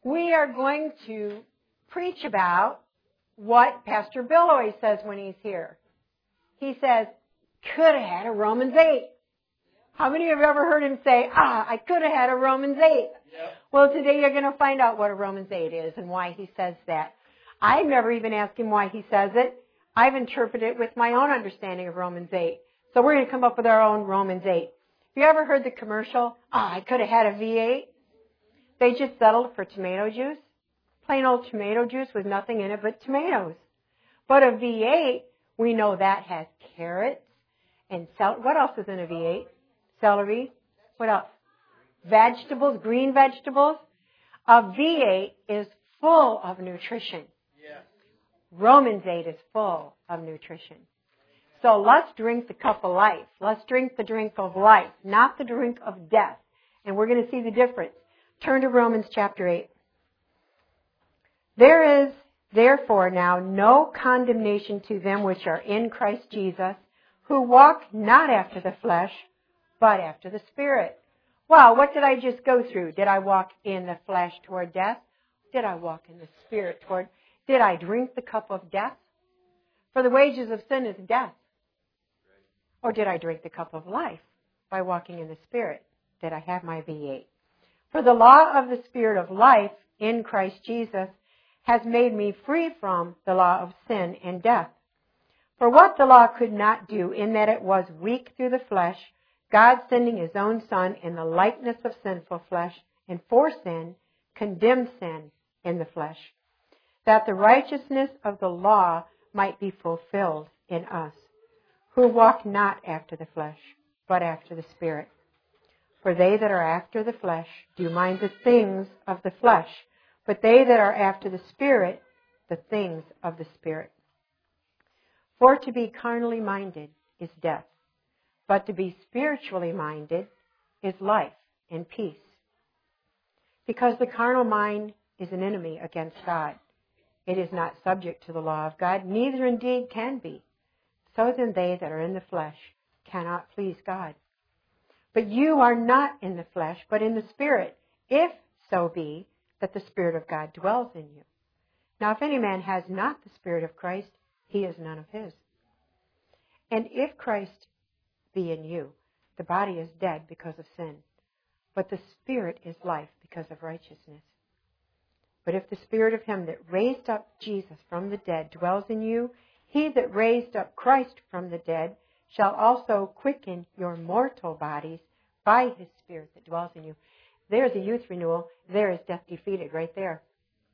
we are going to preach about what Pastor Bill always says when he's here. He says, could have had a Romans 8. How many have ever heard him say, I could have had a Romans 8? Yep. Well, today you're going to find out what a Romans 8 is and why he says that. I've never even asked him why he says it. I've interpreted it with my own understanding of Romans 8. So we're going to come up with our own Romans 8. Have you ever heard the commercial, I could have had a V8? They just settled for tomato juice. Plain old tomato juice with nothing in it but tomatoes. But a V8, we know that has carrots and what else is in a V8? Celery. What else? Vegetables, green vegetables. A V8 is full of nutrition. Romans 8 is full of nutrition. So let's drink the cup of life. Let's drink the drink of life, not the drink of death. And we're going to see the difference. Turn to Romans chapter 8. There is therefore now no condemnation to them which are in Christ Jesus, who walk not after the flesh, but after the Spirit. Wow, what did I just go through? Did I walk in the flesh toward death? Did I walk in the Spirit toward... Did I drink the cup of death? For the wages of sin is death. Or did I drink the cup of life by walking in the Spirit? Did I have my V8? For the law of the Spirit of life in Christ Jesus has made me free from the law of sin and death. For what the law could not do, in that it was weak through the flesh, God sending His own Son in the likeness of sinful flesh, and for sin, condemned sin in the flesh, that the righteousness of the law might be fulfilled in us, who walk not after the flesh, but after the Spirit. For they that are after the flesh do mind the things of the flesh, but they that are after the Spirit, the things of the Spirit. For to be carnally minded is death, but to be spiritually minded is life and peace. Because the carnal mind is an enemy against God. It is not subject to the law of God, neither indeed can be. So then they that are in the flesh cannot please God. But you are not in the flesh, but in the Spirit, if so be that the Spirit of God dwells in you. Now if any man has not the Spirit of Christ, he is none of his. And if Christ be in you, the body is dead because of sin, but the Spirit is life because of righteousness. But if the Spirit of Him that raised up Jesus from the dead dwells in you, He that raised up Christ from the dead shall also quicken your mortal bodies by His Spirit that dwells in you. There's a youth renewal. There is death defeated right there.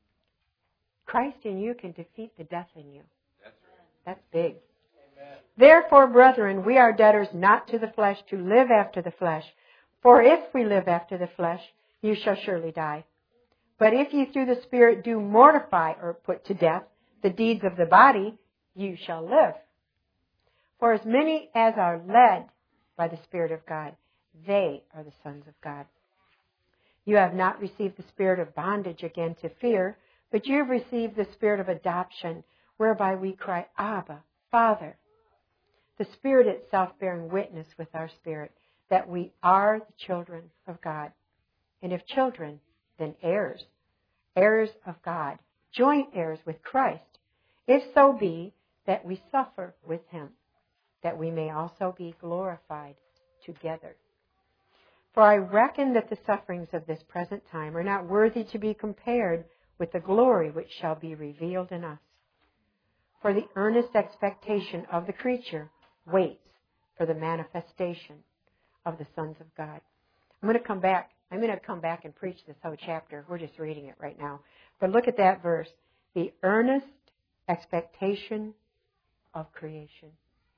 Christ in you can defeat the death in you. That's big. Amen. Therefore, brethren, we are debtors not to the flesh to live after the flesh. For if we live after the flesh, you shall surely die. But if ye through the Spirit do mortify or put to death the deeds of the body, you shall live. For as many as are led by the Spirit of God, they are the sons of God. You have not received the spirit of bondage again to fear, but you have received the Spirit of adoption, whereby we cry, Abba, Father. The Spirit itself bearing witness with our spirit that we are the children of God. And if children, then heirs, heirs of God, joint heirs with Christ, if so be that we suffer with Him, that we may also be glorified together. For I reckon that the sufferings of this present time are not worthy to be compared with the glory which shall be revealed in us. For the earnest expectation of the creature waits for the manifestation of the sons of God. I'm going to come back and preach this whole chapter. We're just reading it right now. But look at that verse. The earnest expectation of creation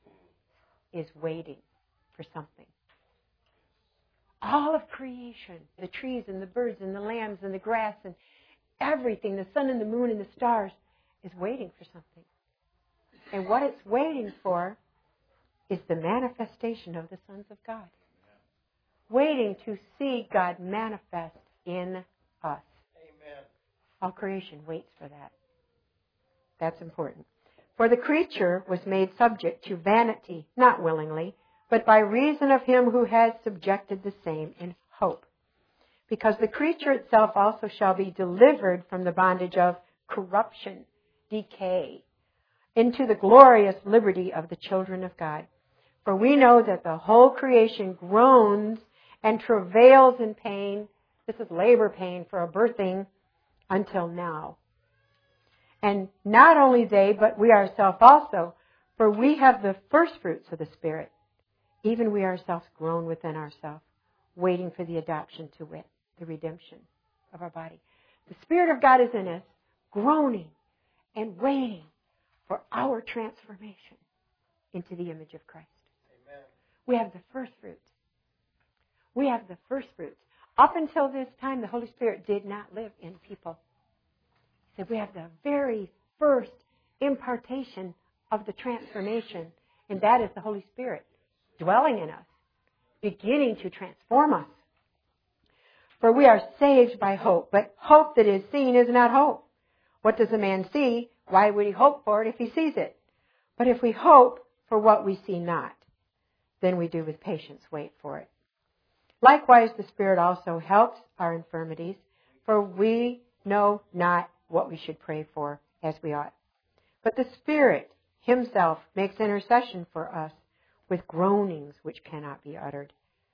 is waiting for something. All of creation, the trees and the birds and the lambs and the grass and everything, the sun and the moon and the stars, is waiting for something. And what it's waiting for is the manifestation of the sons of God. Waiting to see God manifest in us. Amen. All creation waits for that. That's important. For the creature was made subject to vanity, not willingly, but by reason of Him who has subjected the same in hope. because the creature itself also shall be delivered from the bondage of corruption, decay, into the glorious liberty of the children of God. For we know that the whole creation groans and travails in pain. This is labor pain for a birthing until now. And not only they, but we ourselves also, for we have the first fruits of the Spirit. Even we ourselves groan within ourselves, waiting for the adoption to wit, the redemption of our body. The Spirit of God is in us, groaning and waiting for our transformation into the image of Christ. Amen. We have the first fruits. We have the first fruits. Up until this time, the Holy Spirit did not live in people. He said we have the very first impartation of the transformation, and that is the Holy Spirit dwelling in us, beginning to transform us. For we are saved by hope, but hope that is seen is not hope. What does a man see? Why would he hope for it if he sees it? But if we hope for what we see not, then we do with patience wait for it. Likewise, the Spirit also helps our infirmities, for we know not what we should pray for as we ought. But the Spirit Himself makes intercession for us with groanings which cannot be uttered.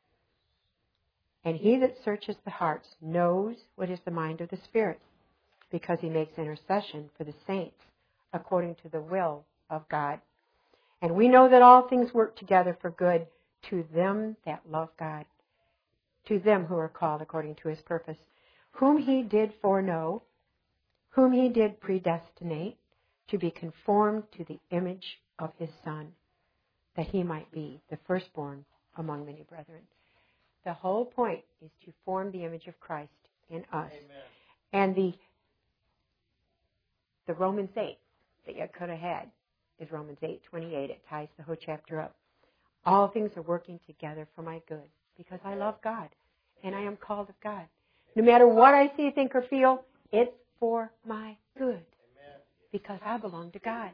And He that searches the hearts knows what is the mind of the Spirit, because He makes intercession for the saints according to the will of God. And we know that all things work together for good to them that love God, to them who are called according to His purpose, whom He did foreknow, whom He did predestinate to be conformed to the image of His Son, that He might be the firstborn among many brethren. The whole point is to form the image of Christ in us. Amen. And the Romans 8 that you could have had is Romans 8:28. It ties the whole chapter up. All things are working together for my good because I love God and I am called of God. No matter what I see, think, or feel, it's for my good because I belong to God.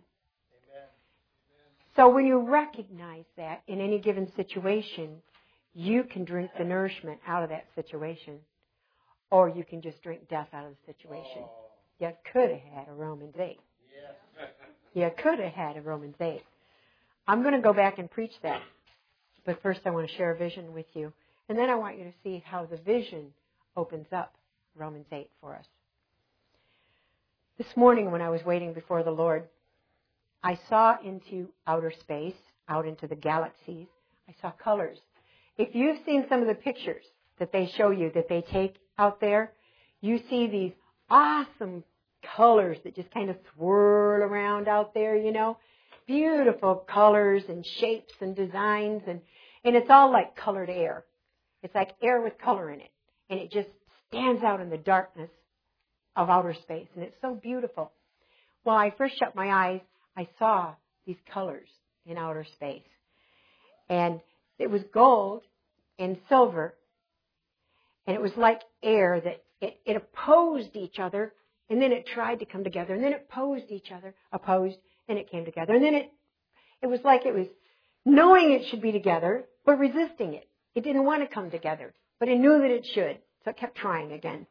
So when you recognize that in any given situation, you can drink the nourishment out of that situation, or you can just drink death out of the situation. You could have had a Romans 8. You could have had a Romans 8. I'm going to go back and preach that. But first I want to share a vision with you. And then I want you to see how the vision opens up Romans 8 for us. This morning when I was waiting before the Lord, I saw into outer space, out into the galaxies. I saw colors. If you've seen some of the pictures that they show you, that they take out there, you see these awesome colors that just kind of swirl around out there, you know. Beautiful colors and shapes and designs, and it's all like colored air. It's like air with color in it, and it just stands out in the darkness of outer space, and it's so beautiful. Well, I first shut my eyes, I saw these colors in outer space, and it was gold and silver, and it was like air that it opposed each other, and then it tried to come together, and then it opposed each other, and it came together. And then it was like it was knowing it should be together, but resisting it. It didn't want to come together, but it knew that it should, so it kept trying again.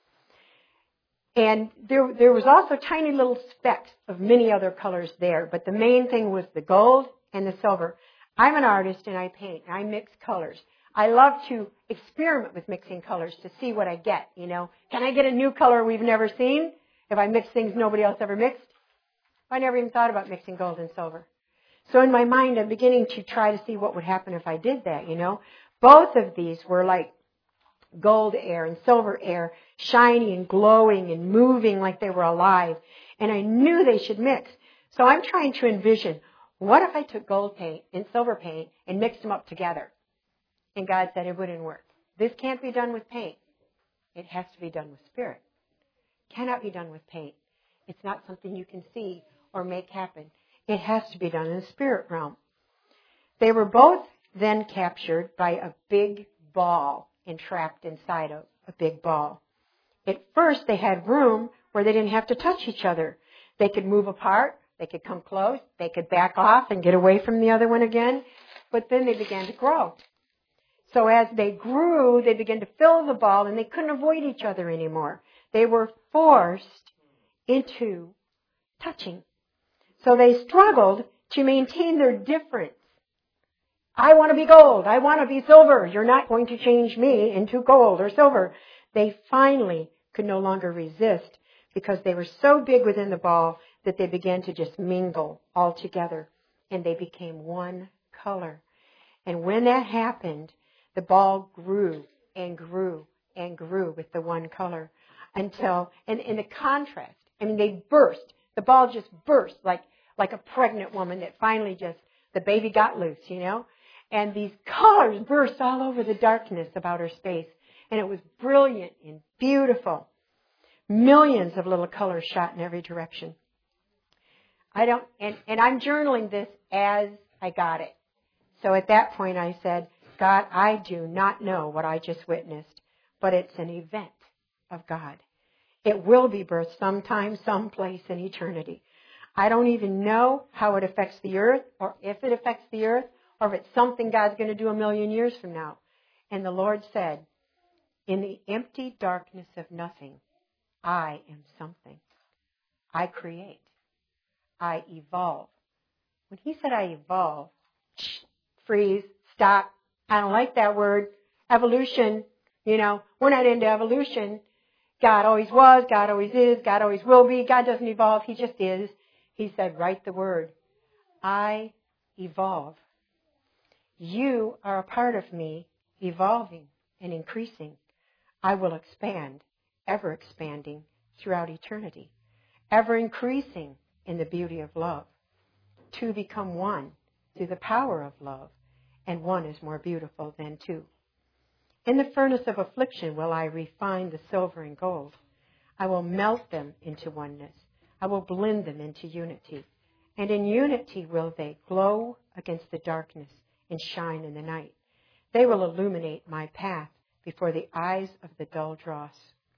And there was also tiny little specks of many other colors there, but the main thing was the gold and the silver. I'm an artist and I paint. I mix colors. I love to experiment with mixing colors to see what I get, you know. Can I get a new color we've never seen if I mix things nobody else ever mixed? I never even thought about mixing gold and silver. So in my mind, I'm beginning to try to see what would happen if I did that, you know. Both of these were like gold air and silver air, shiny and glowing and moving like they were alive. And I knew they should mix. So I'm trying to envision, what if I took gold paint and silver paint and mixed them up together? And God said it wouldn't work. This can't be done with paint. It has to be done with spirit. Cannot be done with paint. It's not something you can see or make happen. It has to be done in the spirit realm. They were both then captured by a big ball, entrapped inside a big ball. At first, they had room where they didn't have to touch each other. They could move apart. They could come close. They could back off and get away from the other one again. But then they began to grow. So as they grew, they began to fill the ball and they couldn't avoid each other anymore. They were forced into touching. So they struggled to maintain their difference. I want to be gold. I want to be silver. You're not going to change me into gold or silver. They finally could no longer resist because they were so big within the ball that they began to just mingle all together and they became one color. And when that happened, the ball grew and grew and grew with the one color until, and in the contrast, I mean, they burst. The ball just burst like a pregnant woman that finally just, the baby got loose, you know? And these colors burst all over the darkness of outer space. And it was brilliant and beautiful. Millions of little colors shot in every direction. And I'm journaling this as I got it. So at that point I said, God, I do not know what I just witnessed, but it's an event of God. It will be birthed sometime, someplace in eternity. I don't even know how it affects the earth, or if it affects the earth, or if it's something God's going to do 1,000,000 years from now. And the Lord said, in the empty darkness of nothing, I am something. I create. I evolve. When he said I evolve, freeze, stop. I don't like that word. Evolution, you know, we're not into evolution. God always was, God always is, God always will be. God doesn't evolve, he just is. He said, write the word. I evolve. You are a part of me evolving and increasing. I will expand, ever expanding throughout eternity, ever increasing in the beauty of love, to become one through the power of love, and one is more beautiful than two. In the furnace of affliction will I refine the silver and gold. I will melt them into oneness. I will blend them into unity. And in unity will they glow against the darkness and shine in the night. They will illuminate my path before the eyes of the dull dross.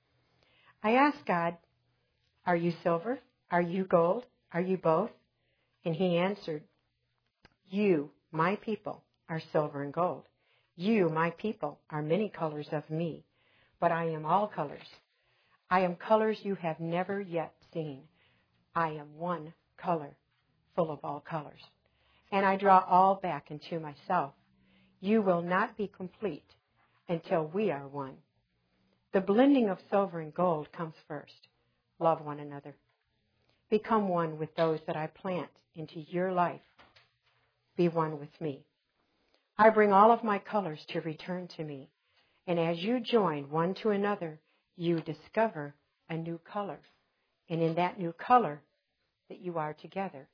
I asked God, are you silver? Are you gold? Are you both? And he answered, you, my people, are silver and gold. You, my people, are many colors of me, but I am all colors. I am colors you have never yet seen. I am one color, full of all colors. And I draw all back into myself. You will not be complete until we are one. The blending of silver and gold comes first. Love one another. Become one with those that I plant into your life. Be one with me. I bring all of my colors to return to me. And as you join one to another, you discover a new color. And in that new color that you are together,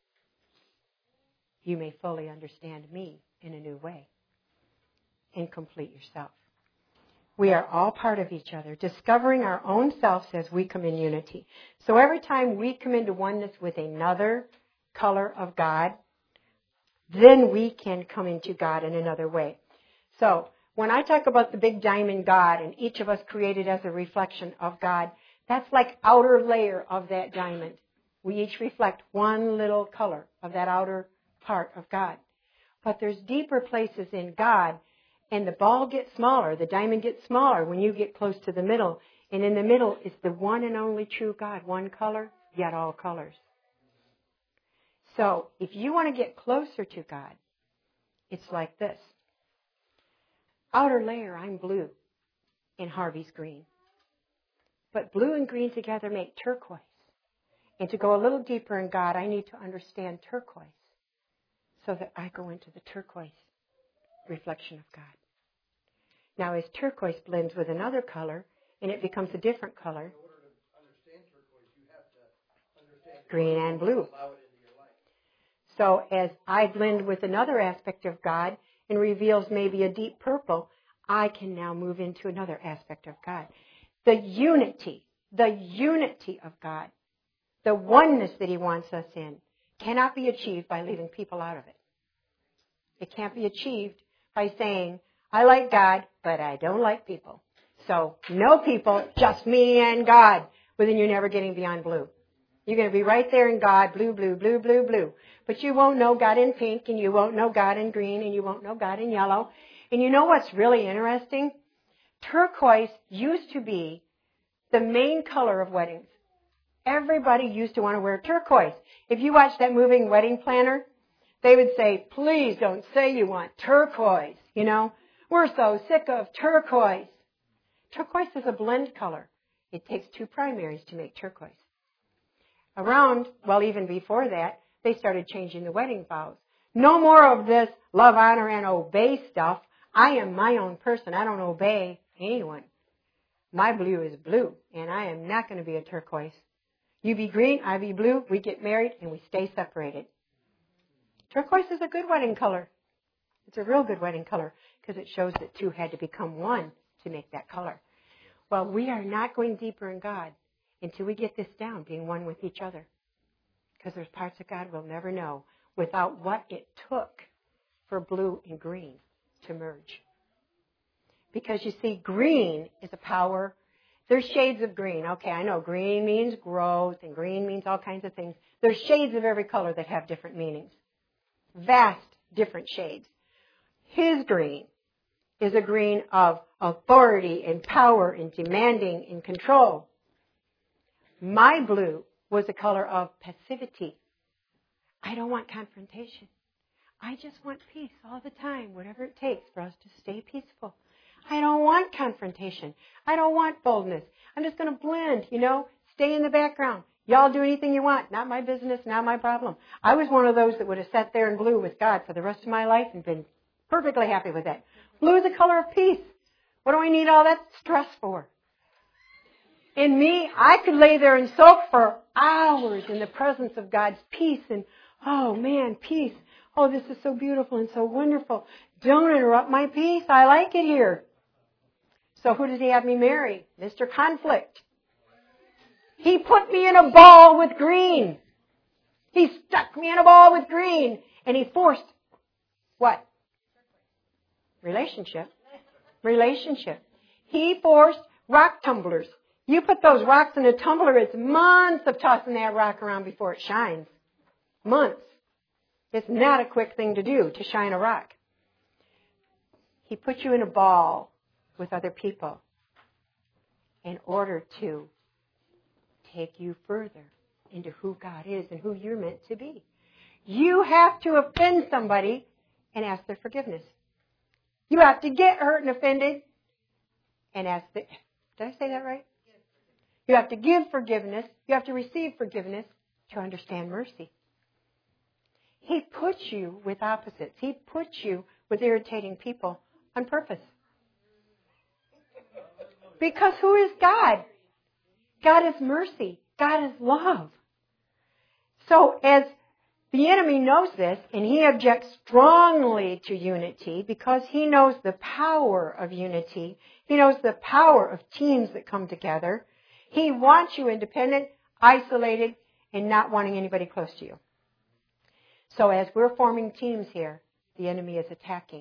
you may fully understand me in a new way and complete yourself. We are all part of each other, discovering our own selves as we come in unity. So every time we come into oneness with another color of God, then we can come into God in another way. So when I talk about the big diamond God and each of us created as a reflection of God, that's like outer layer of that diamond. We each reflect one little color of that outer part of God. But there's deeper places in God, and the ball gets smaller, the diamond gets smaller when you get close to the middle. And in the middle is the one and only true God, one color, yet all colors. So if you want to get closer to God, it's like this. Outer layer, I'm blue, and Harvey's green. But blue and green together make turquoise. And to go a little deeper in God, I need to understand turquoise so that I go into the turquoise reflection of God. Now, as turquoise blends with another color, and it becomes a different color, in order to understand turquoise, you have to understand green and blue. Allow it into your life. So as I blend with another aspect of God and reveals maybe a deep purple, I can now move into another aspect of God. The unity of God, the oneness that he wants us in, cannot be achieved by leaving people out of it. It can't be achieved by saying, I like God, but I don't like people. So no people, just me and God. Well, then you're never getting beyond blue. You're going to be right there in God, blue, blue, blue, blue, blue. But you won't know God in pink, and you won't know God in green, and you won't know God in yellow. And you know what's really interesting? Turquoise used to be the main color of weddings. Everybody used to want to wear turquoise. If you watch that moving Wedding Planner, they would say, please don't say you want turquoise. You know, we're so sick of turquoise. Turquoise is a blend color. It takes two primaries to make turquoise. Even before that, they started changing the wedding vows. No more of this love, honor, and obey stuff. I am my own person. I don't obey anyone. My blue is blue, and I am not going to be a turquoise. You be green, I be blue, we get married, and we stay separated. Turquoise is a good wedding color. It's a real good wedding color because it shows that two had to become one to make that color. Well, we are not going deeper in God until we get this down, being one with each other. Because there's parts of God we'll never know without what it took for blue and green to merge. Because you see, green is a power. There's shades of green. Okay, I know green means growth and green means all kinds of things. There's shades of every color that have different meanings. Vast different shades. His green is a green of authority and power and demanding and control. My blue was a color of passivity. I don't want confrontation. I just want peace all the time, whatever it takes for us to stay peaceful. I don't want confrontation. I don't want boldness. I'm just going to blend, stay in the background. Y'all do anything you want. Not my business, not my problem. I was one of those that would have sat there in blue with God for the rest of my life and been perfectly happy with that. Blue is a color of peace. What do I need all that stress for? In me, I could lay there and soak for hours in the presence of God's peace and, oh man, peace. Oh, this is so beautiful and so wonderful. Don't interrupt my peace. I like it here. So who did he have me marry? Mr. Conflict. He put me in a ball with green. He stuck me in a ball with green. And he forced what? Relationship. He forced rock tumblers. You put those rocks in a tumbler, it's months of tossing that rock around before it shines. Months. It's not a quick thing to do, to shine a rock. He put you in a ball with other people in order to take you further into who God is and who you're meant to be. You have to offend somebody and ask their forgiveness. You have to get hurt and offended and ask did I say that right? You have to give forgiveness. You have to receive forgiveness to understand mercy. He puts you with opposites. He puts you with irritating people on purpose. Because who is God? God is mercy. God is love. So as the enemy knows this, and he objects strongly to unity because he knows the power of unity. He knows the power of teams that come together. He wants you independent, isolated, and not wanting anybody close to you. So as we're forming teams here, the enemy is attacking.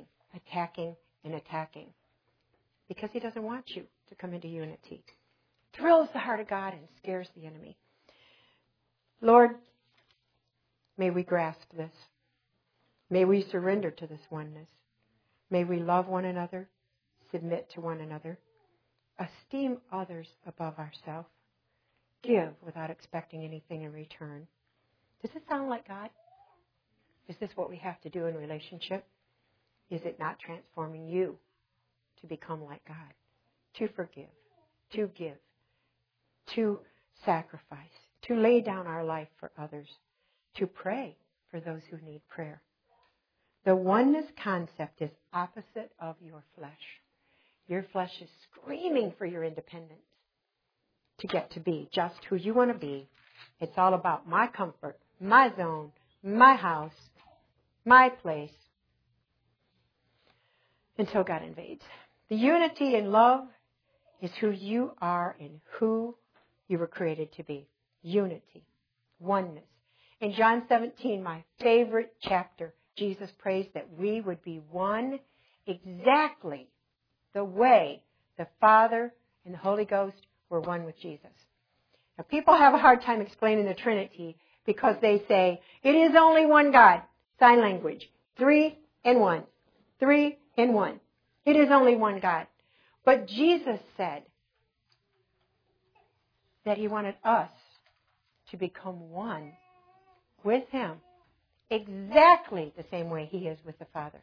Because he doesn't want you to come into unity. Thrills the heart of God and scares the enemy. Lord, may we grasp this. May we surrender to this oneness. May we love one another, submit to one another, esteem others above ourselves, give without expecting anything in return. Does this sound like God? Is this what we have to do in relationship? Is it not transforming you to become like God? To forgive, to give, to sacrifice, to lay down our life for others, to pray for those who need prayer. The oneness concept is opposite of your flesh. Your flesh is screaming for your independence to get to be just who you want to be. It's all about my comfort, my zone, my house, my place, until God invades. The unity in love is who you are and who you were created to be. Unity, oneness. In John 17, my favorite chapter, Jesus prays that we would be one exactly the way the Father and the Holy Ghost were one with Jesus. Now, people have a hard time explaining the Trinity because they say, it is only one God. Sign language. 3 in 1. 3 in 1. It is only one God. But Jesus said that He wanted us to become one with Him, exactly the same way He is with the Father.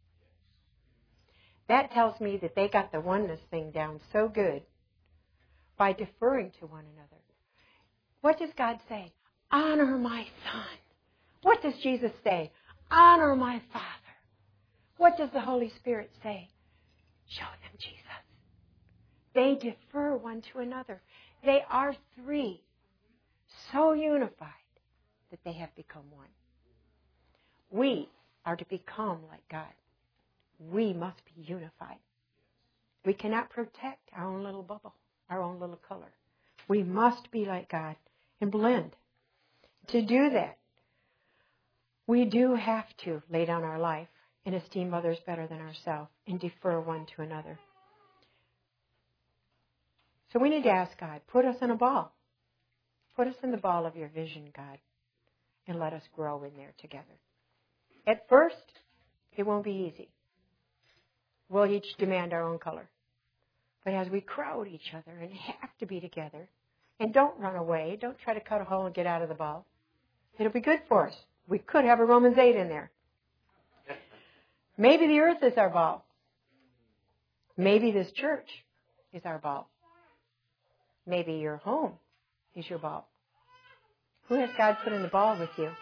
That tells me that they got the oneness thing down so good by deferring to one another. What does God say? Honor my Son. What does Jesus say? Honor my Father. What does the Holy Spirit say? Show them Jesus. They defer one to another. They are three, so unified that they have become one. We are to become like God. We must be unified. We cannot protect our own little bubble, our own little color. We must be like God and blend. To do that, we do have to lay down our life and esteem others better than ourselves and defer one to another. So we need to ask God, put us in a ball. Put us in the ball of your vision, God, and let us grow in there together. At first, it won't be easy. We'll each demand our own color. But as we crowd each other and have to be together, and don't run away, don't try to cut a hole and get out of the ball, it'll be good for us. We could have a Romans 8 in there. Maybe the earth is our ball. Maybe this church is our ball. Maybe your home is your ball. Who has God put in the ball with you?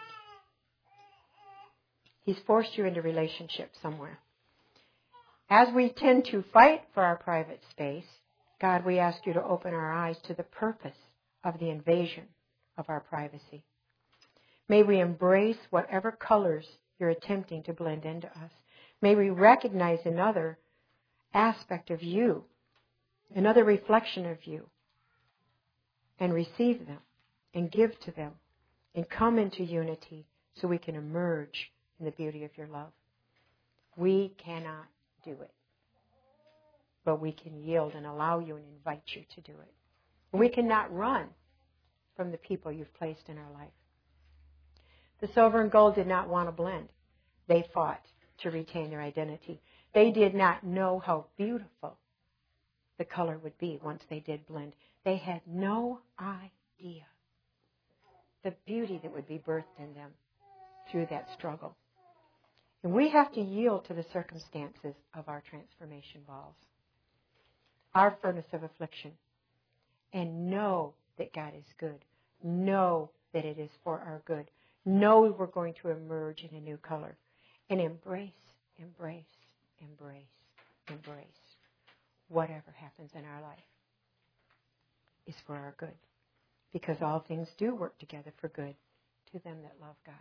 He's forced you into relationship somewhere. As we tend to fight for our private space, God, we ask you to open our eyes to the purpose of the invasion of our privacy. May we embrace whatever colors you're attempting to blend into us. May we recognize another aspect of you, another reflection of you, and receive them and give to them and come into unity so we can emerge in the beauty of your love. We cannot do it, but we can yield and allow you and invite you to do it. We cannot run from the people you've placed in our life. The silver and gold did not want to blend. They fought to retain their identity. They did not know how beautiful the color would be once they did blend. They had no idea the beauty that would be birthed in them through that struggle. And we have to yield to the circumstances of our transformation balls, our furnace of affliction, and know that God is good. Know that it is for our good. Know we're going to emerge in a new color. And embrace, embrace, embrace, embrace whatever happens in our life is for our good. Because all things do work together for good to them that love God,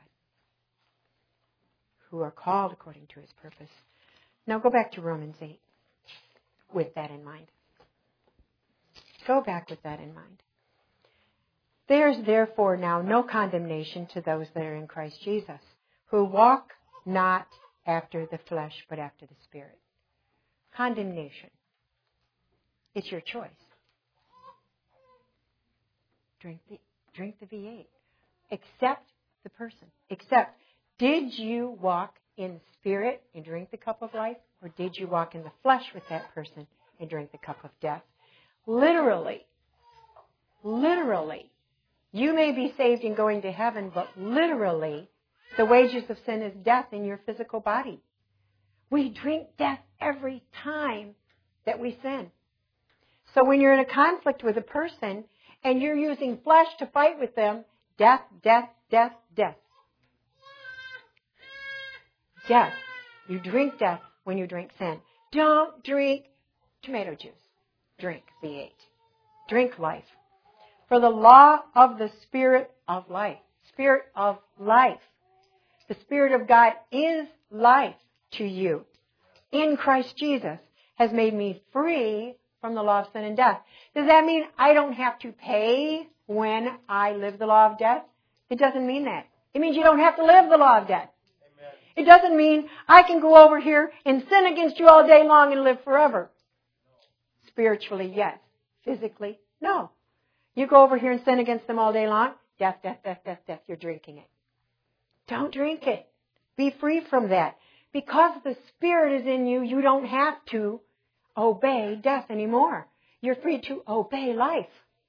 who are called according to His purpose. Now go back to Romans 8 with that in mind. Go back with that in mind. There is therefore now no condemnation to those that are in Christ Jesus, who walk not after the flesh, but after the Spirit. Condemnation. It's your choice. Drink the V8. Accept the person. Accept. Did you walk in the Spirit and drink the cup of life? Or did you walk in the flesh with that person and drink the cup of death? Literally. You may be saved and going to heaven, but literally, the wages of sin is death in your physical body. We drink death every time that we sin. So when you're in a conflict with a person and you're using flesh to fight with them, death, death, death, death. Death. You drink death when you drink sin. Don't drink tomato juice. Drink V8. Drink life. For the law of the Spirit of life. Spirit of life. The Spirit of God is life to you. In Christ Jesus has made me free from the law of sin and death. Does that mean I don't have to pay when I live the law of death? It doesn't mean that. It means you don't have to live the law of death. Amen. It doesn't mean I can go over here and sin against you all day long and live forever. Spiritually, yes. Physically, no. You go over here and sin against them all day long. Death, death, death, death, death. You're drinking it. Don't drink it. Be free from that. Because the Spirit is in you, you don't have to obey death anymore. You're free to obey life.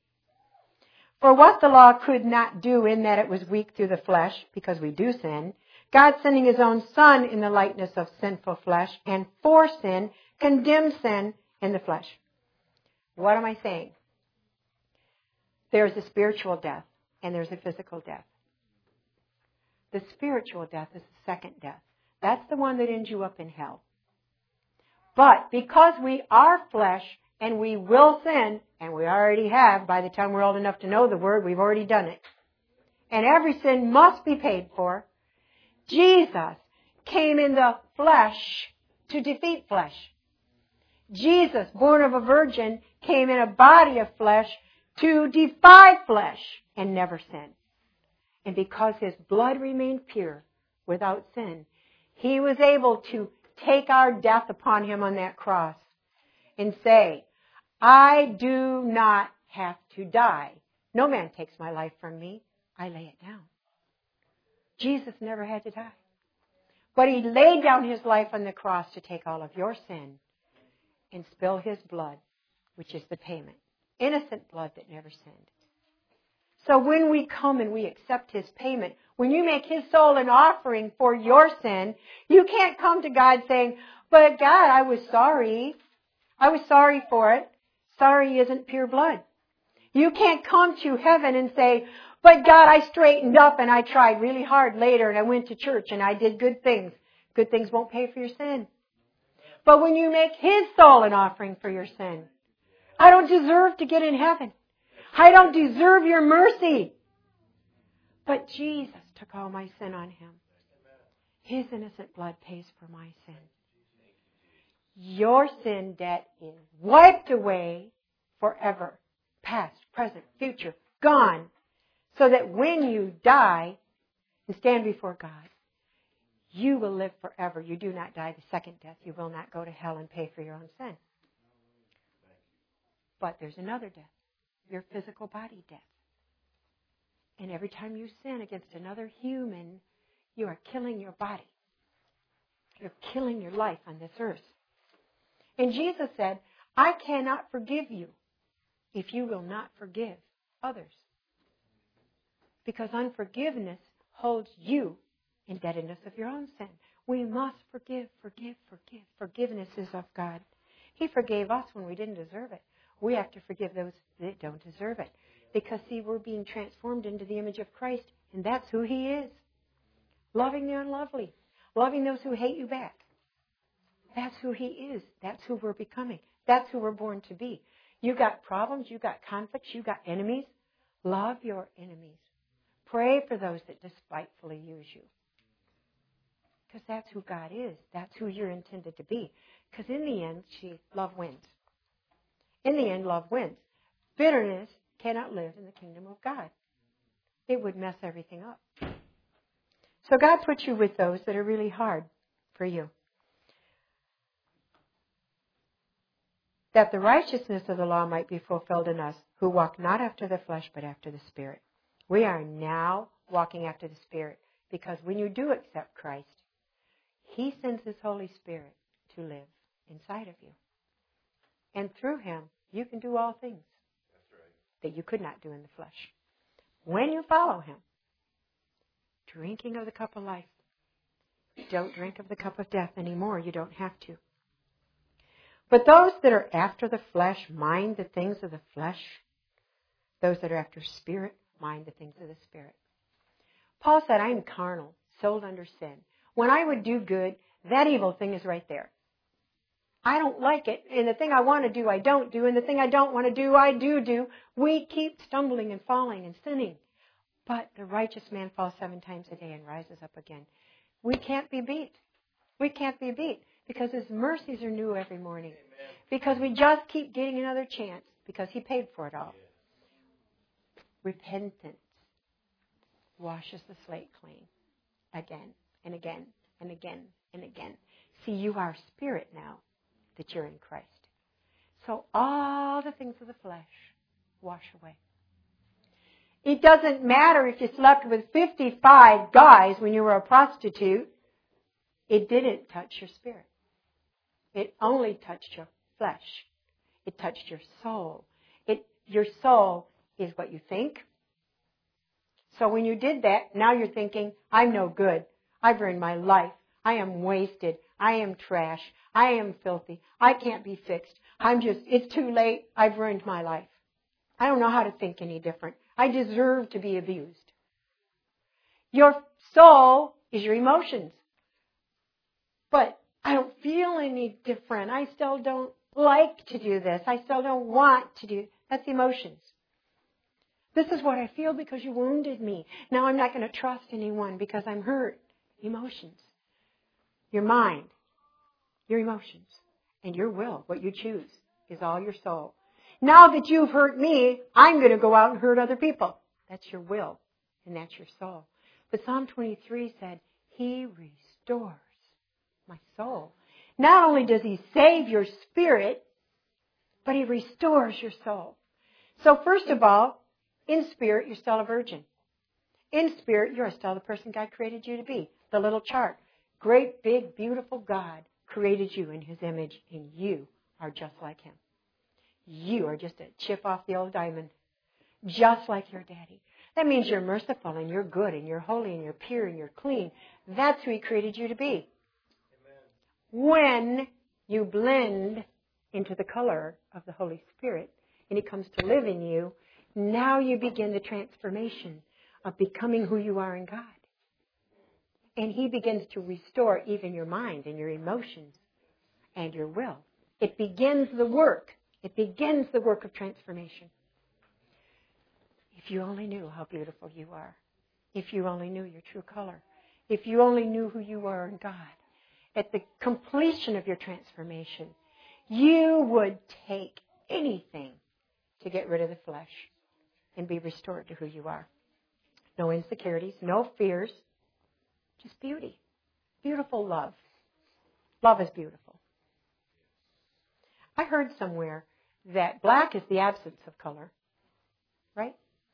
For what the law could not do in that it was weak through the flesh, because we do sin, God sending His own Son in the likeness of sinful flesh, and for sin, condemned sin in the flesh. What am I saying? There's a spiritual death, and there's a physical death. The spiritual death is the second death. That's the one that ends you up in hell. But because we are flesh, and we will sin, and we already have, by the time we're old enough to know the word, we've already done it. And every sin must be paid for. Jesus came in the flesh to defeat flesh. Jesus, born of a virgin, came in a body of flesh to defy flesh and never sin. And because His blood remained pure, without sin, He was able to take our death upon Him on that cross and say, I do not have to die. No man takes my life from me. I lay it down. Jesus never had to die. But He laid down His life on the cross to take all of your sin and spill His blood, which is the payment. Innocent blood that never sinned. So when we come and we accept His payment, when you make His soul an offering for your sin, you can't come to God saying, but God, I was sorry. I was sorry for it. Sorry isn't pure blood. You can't come to heaven and say, but God, I straightened up and I tried really hard later and I went to church and I did good things. Good things won't pay for your sin. But when you make His soul an offering for your sin, I don't deserve to get in heaven. I don't deserve your mercy. But Jesus took all my sin on Him. His innocent blood pays for my sin. Your sin debt is wiped away forever. Past, present, future, gone. So that when you die and stand before God, you will live forever. You do not die the second death. You will not go to hell and pay for your own sin. But there's another death. Your physical body death. And every time you sin against another human, you are killing your body. You're killing your life on this earth. And Jesus said, I cannot forgive you if you will not forgive others. Because unforgiveness holds you in indebtedness of your own sin. We must forgive, forgive, forgive. Forgiveness is of God. He forgave us when we didn't deserve it. We have to forgive those that don't deserve it. Because, see, we're being transformed into the image of Christ, and that's who He is. Loving the unlovely. Loving those who hate you back. That's who He is. That's who we're becoming. That's who we're born to be. You got problems, you got conflicts, you got enemies. Love your enemies. Pray for those that despitefully use you. Because that's who God is. That's who you're intended to be. Because in the end, love wins. In the end, love wins. Bitterness cannot live in the kingdom of God. It would mess everything up. So God puts you with those that are really hard for you. That the righteousness of the law might be fulfilled in us, who walk not after the flesh, but after the Spirit. We are now walking after the Spirit, because when you do accept Christ, He sends His Holy Spirit to live inside of you. And through Him, you can do all things that you could not do in the flesh. When you follow Him, drinking of the cup of life. Don't drink of the cup of death anymore. You don't have to. But those that are after the flesh mind the things of the flesh. Those that are after Spirit mind the things of the Spirit. Paul said, I am carnal, sold under sin. When I would do good, that evil thing is right there. I don't like it, and the thing I want to do, I don't do, and the thing I don't want to do, I do. We keep stumbling and falling and sinning. But the righteous man falls 7 times a day and rises up again. We can't be beat. We can't be beat because His mercies are new every morning. Amen. Because we just keep getting another chance because He paid for it all. Repentance washes the slate clean again and again and again and again. See, you are spirit now that you're in Christ. So all the things of the flesh wash away. It doesn't matter if you slept with 55 guys when you were a prostitute. It didn't touch your spirit. It only touched your flesh. It touched your soul. Your soul is what you think. So when you did that, now you're thinking, I'm no good. I've ruined my life. I am wasted. I am trash. I am filthy. I can't be fixed. It's too late. I've ruined my life. I don't know how to think any different. I deserve to be abused. Your soul is your emotions. But I don't feel any different. I still don't like to do this. I still don't want to do. That's emotions. This is what I feel because you wounded me. Now I'm not going to trust anyone because I'm hurt. Emotions. Your mind, your emotions, and your will, what you choose, is all your soul. Now that you've hurt me, I'm going to go out and hurt other people. That's your will, and that's your soul. But Psalm 23 said, He restores my soul. Not only does He save your spirit, but He restores your soul. So first of all, in spirit, you're still a virgin. In spirit, you're still the person God created you to be. The little chart. Great, big, beautiful God created you in His image, and you are just like Him. You are just a chip off the old diamond, just like your daddy. That means you're merciful, and you're good, and you're holy, and you're pure, and you're clean. That's who He created you to be. Amen. When you blend into the color of the Holy Spirit, and He comes to live in you, now you begin the transformation of becoming who you are in God. And He begins to restore even your mind and your emotions and your will. It begins the work. It begins the work of transformation. If you only knew how beautiful you are. If you only knew your true color. If you only knew who you are in God. At the completion of your transformation, you would take anything to get rid of the flesh and be restored to who you are. No insecurities, no fears. Just beauty. Beautiful love. Love is beautiful. I heard somewhere that black is the absence of color. Right?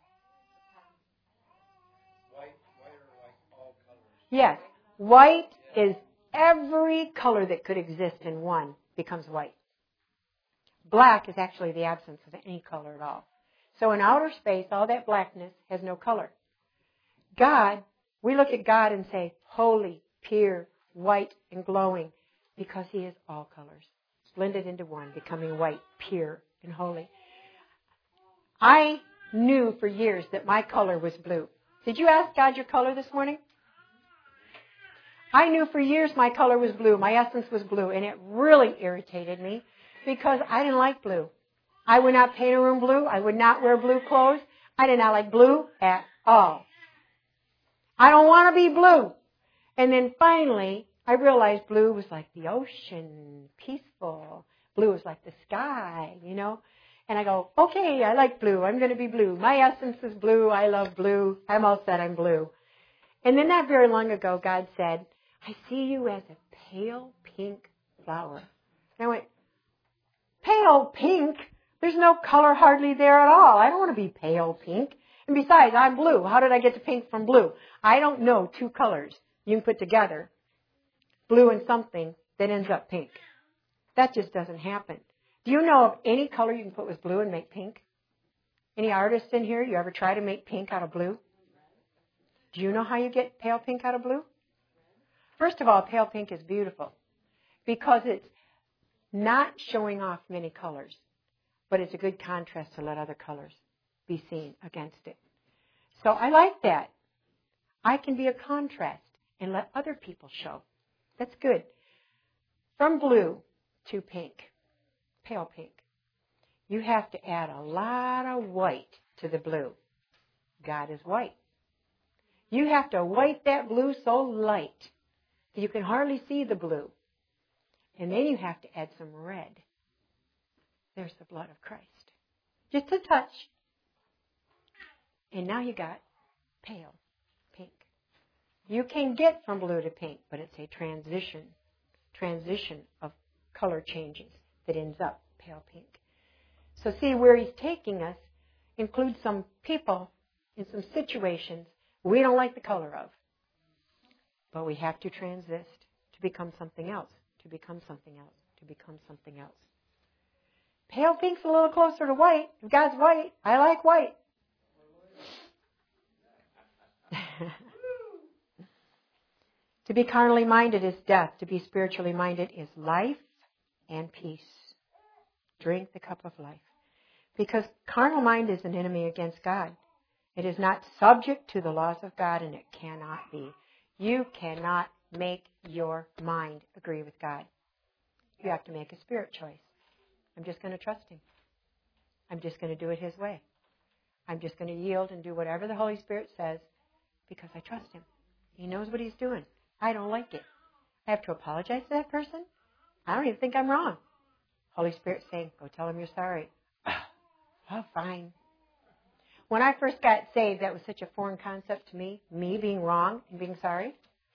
White are like all colors. Yes. White is every color that could exist in one becomes white. Black is actually the absence of any color at all. So in outer space, all that blackness has no color. God, we look at God and say, holy, pure, white, and glowing, because He is all colors, blended into one, becoming white, pure, and holy. I knew for years that my color was blue. Did you ask God your color this morning? I knew for years my color was blue, my essence was blue, and it really irritated me because I didn't like blue. I would not paint a room blue. I would not wear blue clothes. I did not like blue at all. I don't want to be blue. And then finally, I realized blue was like the ocean, peaceful. Blue was like the sky, you know. And I go, okay, I like blue. I'm going to be blue. My essence is blue. I love blue. I'm all set. I'm blue. And then not very long ago, God said, I see you as a pale pink flower. And I went, pale pink? There's no color hardly there at all. I don't want to be pale pink. And besides, I'm blue. How did I get to pink from blue? I don't know two colors you can put together, blue and something, that ends up pink. That just doesn't happen. Do you know of any color you can put with blue and make pink? Any artists in here, you ever try to make pink out of blue? Do you know how you get pale pink out of blue? First of all, pale pink is beautiful because it's not showing off many colors, but it's a good contrast to let other colors be seen against it. So I like that. I can be a contrast and let other people show. That's good. From blue to pink, pale pink, you have to add a lot of white to the blue. God is white. You have to white that blue so light that you can hardly see the blue. And then you have to add some red. There's the blood of Christ. Just a touch. And now you got pale pink. You can get from blue to pink, but it's a transition of color changes that ends up pale pink. So see, where He's taking us includes some people in some situations we don't like the color of. But we have to transist to to become something else, to become something else, to become something else. Pale pink's a little closer to white. If God's white, I like white. To be carnally minded is death. To be spiritually minded is life and peace. Drink the cup of life. Because carnal mind is an enemy against God. It is not subject to the laws of God, and it cannot be. You cannot make your mind agree with God. You have to make a spirit choice. I'm just going to trust Him. I'm just going to do it His way. I'm just going to yield and do whatever the Holy Spirit says because I trust Him. He knows what He's doing. I don't like it. I have to apologize to that person? I don't even think I'm wrong. Holy Spirit saying, go tell him you're sorry. Oh, fine. When I first got saved, that was such a foreign concept to me being wrong and being sorry.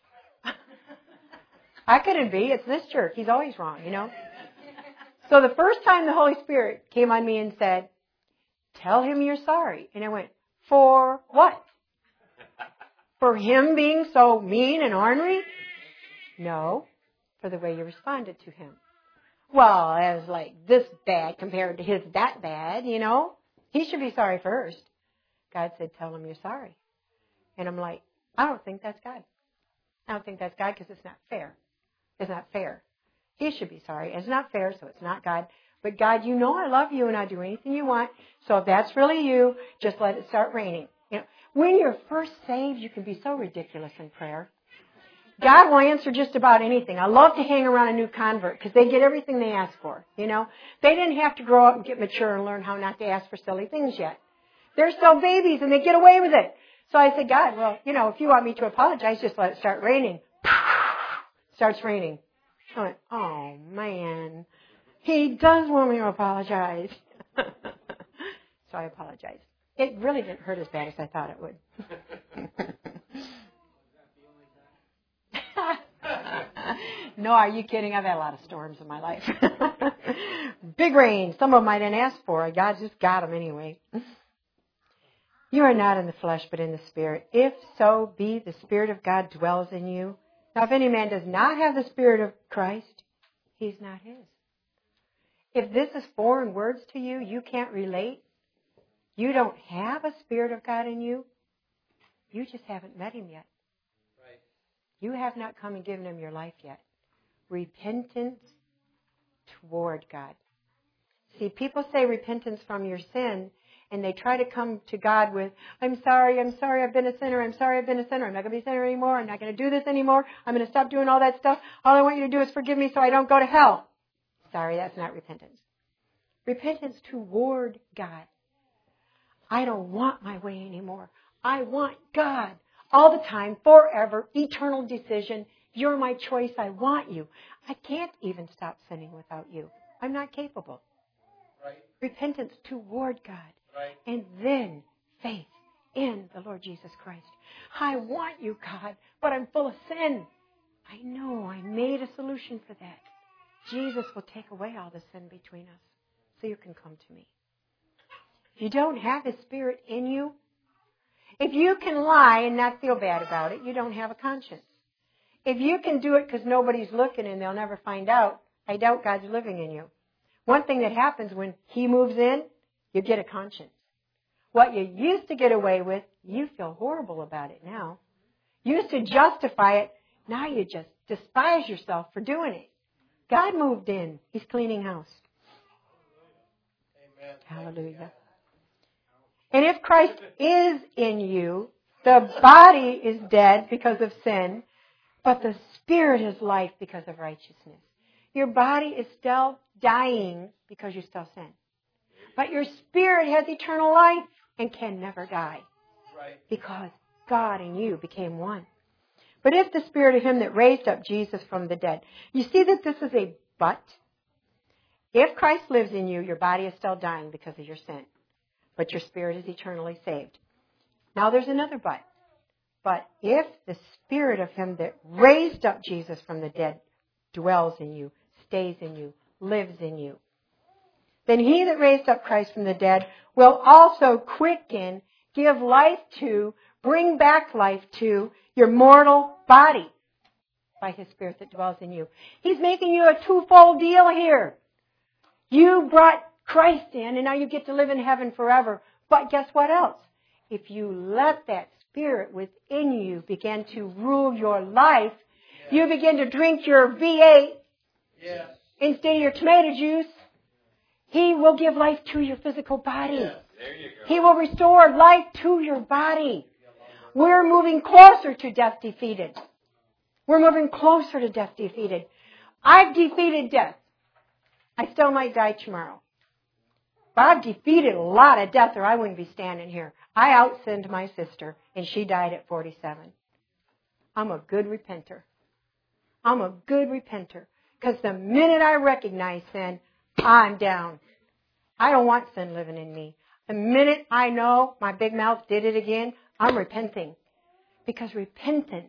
I couldn't be. It's this jerk. He's always wrong, you know. So the first time the Holy Spirit came on me and said, tell him you're sorry. And I went, for what? For him being so mean and ornery? No, for the way you responded to him. Well, I was like this bad compared to his that bad, you know. He should be sorry first. God said, tell him you're sorry. And I'm like, I don't think that's God. I don't think that's God because it's not fair. It's not fair. He should be sorry. It's not fair, so it's not God. But God, you know I love you and I'll do anything you want. So if that's really you, just let it start raining. You know, when you're first saved, you can be so ridiculous in prayer. God will answer just about anything. I love to hang around a new convert because they get everything they ask for, you know. They didn't have to grow up and get mature and learn how not to ask for silly things yet. They're still babies and they get away with it. So I said, God, well, you know, if you want me to apologize, just let it start raining. Starts raining. I went, oh, man. He does want me to apologize. So I apologized. It really didn't hurt as bad as I thought it would. No, are you kidding? I've had a lot of storms in my life. Big rain. Some of them I didn't ask for. God just got them anyway. You are not in the flesh, but in the Spirit. If so be the Spirit of God dwells in you. Now, if any man does not have the Spirit of Christ, he's not his. If this is foreign words to you, you can't relate. You don't have a Spirit of God in you. You just haven't met Him yet. Right. You have not come and given Him your life yet. Repentance toward God. See, people say repentance from your sin, and they try to come to God with, I'm sorry, I've been a sinner, I'm sorry, I've been a sinner, I'm not going to be a sinner anymore, I'm not going to do this anymore, I'm going to stop doing all that stuff, all I want you to do is forgive me so I don't go to hell. Sorry, that's not repentance. Repentance toward God. I don't want my way anymore. I want God all the time, forever, eternal decision. You're my choice. I want you. I can't even stop sinning without you. I'm not capable. Right. Repentance toward God. Right. And then faith in the Lord Jesus Christ. I want you, God, but I'm full of sin. I know. I made a solution for that. Jesus will take away all the sin between us so you can come to me. If you don't have His Spirit in you, if you can lie and not feel bad about it, you don't have a conscience. If you can do it because nobody's looking and they'll never find out, I doubt God's living in you. One thing that happens when He moves in, you get a conscience. What you used to get away with, you feel horrible about it now. You used to justify it, now you just despise yourself for doing it. God moved in. He's cleaning house. Amen. Hallelujah. And if Christ is in you, the body is dead because of sin, but the Spirit is life because of righteousness. Your body is still dying because you still sin. But your spirit has eternal life and can never die. Right. Because God and you became one. But if the Spirit of Him that raised up Jesus from the dead. You see that this is a but? If Christ lives in you, your body is still dying because of your sin. But your spirit is eternally saved. Now there's another but. But if the Spirit of Him that raised up Jesus from the dead dwells in you, stays in you, lives in you, then He that raised up Christ from the dead will also quicken, give life to, bring back life to your mortal body. by His Spirit that dwells in you. He's making you a twofold deal here. You brought Christ in, and now you get to live in heaven forever. But guess what else? If you let that Spirit within you begin to rule your life, you begin to drink your V8 instead of your tomato juice, He will give life to your physical body. There you go. He will restore life to your body. We're moving closer to death defeated. We're moving closer to death defeated. I've defeated death. I still might die tomorrow. But I've defeated a lot of death or I wouldn't be standing here. I outsinned my sister and she died at 47. I'm a good repenter. I'm a good repenter. Because the minute I recognize sin, I'm down. I don't want sin living in me. The minute I know my big mouth did it again, I'm repenting. Because repentance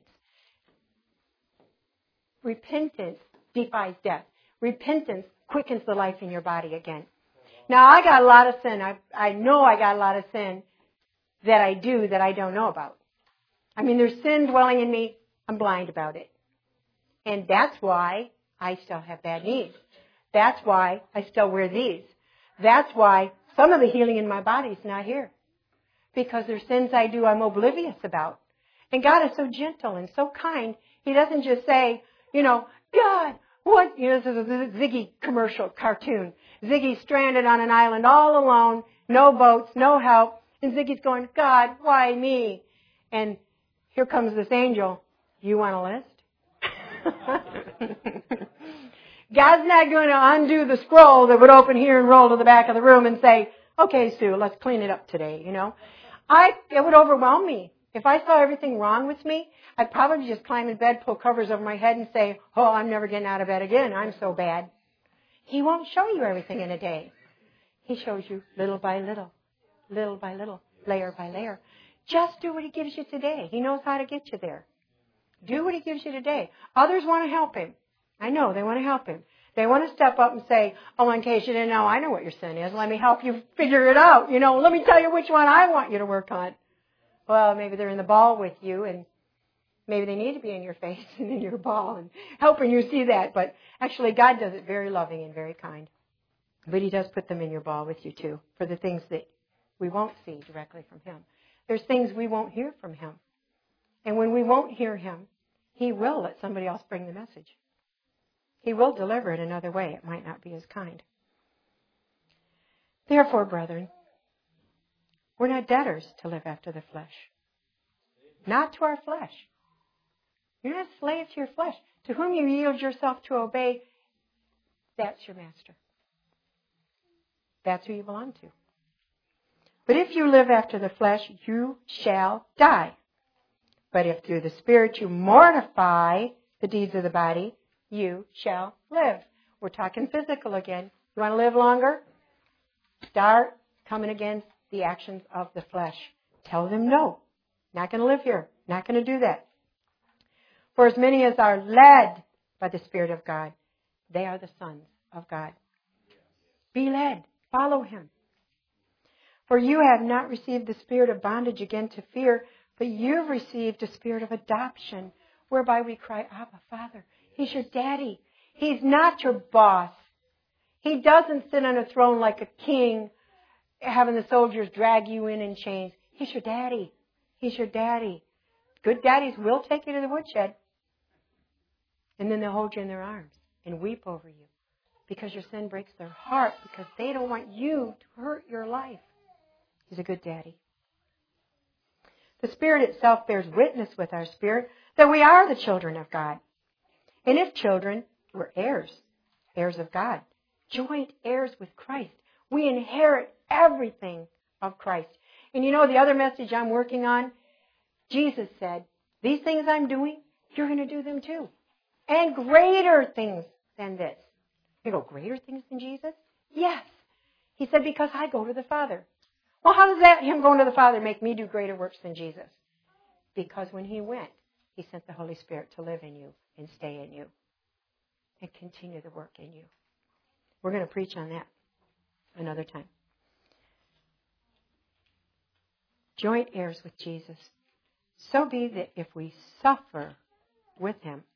defies death. Repentance quickens the life in your body again. Now, I got a lot of sin. I know I got a lot of sin that I do that I don't know about. I mean, there's sin dwelling in me. I'm blind about it. And that's why I still have bad knees. That's why I still wear these. That's why some of the healing in my body is not here. Because there's sins I do I'm oblivious about. And God is so gentle and so kind. He doesn't just say, God, what? This is a Ziggy commercial cartoon. Ziggy's stranded on an island all alone, no boats, no help. And Ziggy's going, God, why me? And here comes this angel. You want a list? God's not going to undo the scroll that would open here and roll to the back of the room and say, okay, Sue, let's clean it up today, It would overwhelm me. If I saw everything wrong with me, I'd probably just climb in bed, pull covers over my head and say, oh, I'm never getting out of bed again. I'm so bad. He won't show you everything in a day. He shows you little by little, layer by layer. Just do what He gives you today. He knows how to get you there. Do what He gives you today. Others want to help Him. I know they want to help Him. They want to step up and say, oh, in case you didn't know, I know what your sin is. Let me help you figure it out. Let me tell you which one I want you to work on. Well, maybe they're in the ball with you, and maybe they need to be in your face and in your ball and helping you see that. But actually, God does it very loving and very kind. But He does put them in your ball with you, too, for the things that we won't see directly from Him. There's things we won't hear from Him. And when we won't hear Him, He will let somebody else bring the message. He will deliver it another way. It might not be as kind. Therefore, brethren, we're not debtors to live after the flesh. Not to our flesh. You're not a slave to your flesh. To whom you yield yourself to obey, that's your master. That's who you belong to. But if you live after the flesh, you shall die. But if through the Spirit you mortify the deeds of the body, you shall live. We're talking physical again. You want to live longer? Start coming against the actions of the flesh. Tell them no. Not going to live here. Not going to do that. For as many as are led by the Spirit of God, they are the sons of God. Be led. Follow Him. For you have not received the spirit of bondage again to fear, but you've received a spirit of adoption, whereby we cry, Abba, Father. He's your daddy. He's not your boss. He doesn't sit on a throne like a king, having the soldiers drag you in chains. He's your daddy. He's your daddy. Good daddies will take you to the woodshed. And then they'll hold you in their arms and weep over you. Because your sin breaks their heart. Because they don't want you to hurt your life. He's a good daddy. The Spirit itself bears witness with our spirit that we are the children of God. And if children, we're heirs. Heirs of God. Joint heirs with Christ. We inherit everything of Christ. And the other message I'm working on, Jesus said, these things I'm doing, you're going to do them too. And greater things than this. You go, greater things than Jesus? Yes. He said, because I go to the Father. Well, how does that, Him going to the Father, make me do greater works than Jesus? Because when He went, He sent the Holy Spirit to live in you and stay in you and continue the work in you. We're going to preach on that another time. Joint heirs with Jesus. So be that if we suffer with Him,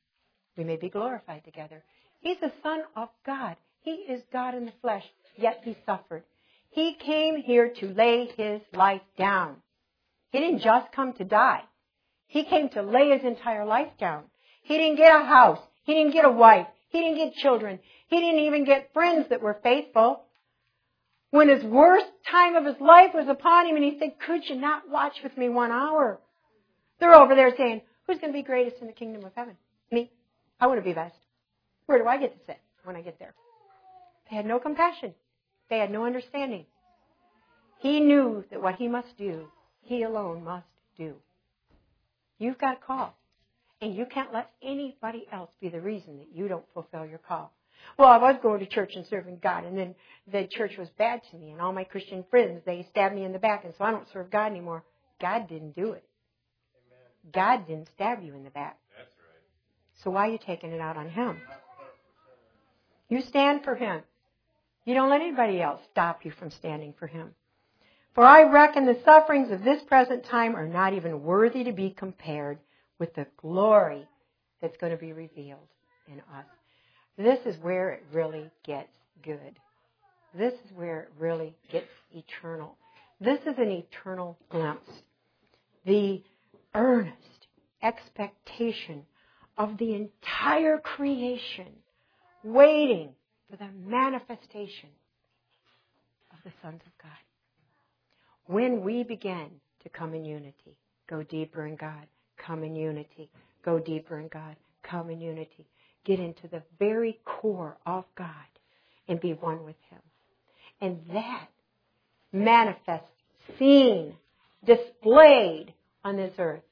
we may be glorified together. He's the Son of God. He is God in the flesh, yet He suffered. He came here to lay His life down. He didn't just come to die. He came to lay His entire life down. He didn't get a house. He didn't get a wife. He didn't get children. He didn't even get friends that were faithful. When his worst time of his life was upon him and he said, could you not watch with me 1 hour? They're over there saying, who's going to be greatest in the kingdom of heaven? Me. I want to be best. Where do I get to sit when I get there? They had no compassion. They had no understanding. He knew that what he must do, he alone must do. You've got a call. And you can't let anybody else be the reason that you don't fulfill your call. Well, I was going to church and serving God, and then the church was bad to me, and all my Christian friends, they stabbed me in the back, and so I don't serve God anymore. God didn't do it. Amen. God didn't stab you in the back. That's right. So why are you taking it out on Him? You stand for Him. You don't let anybody else stop you from standing for Him. For I reckon the sufferings of this present time are not even worthy to be compared with the glory that's going to be revealed in us. This is where it really gets good. This is where it really gets eternal. This is an eternal glimpse. The earnest expectation of the entire creation waiting for the manifestation of the sons of God. When we begin to come in unity, go deeper in God, come in unity, go deeper in God, come in unity, get into the very core of God and be one with Him. And that manifests, seen, displayed on this earth.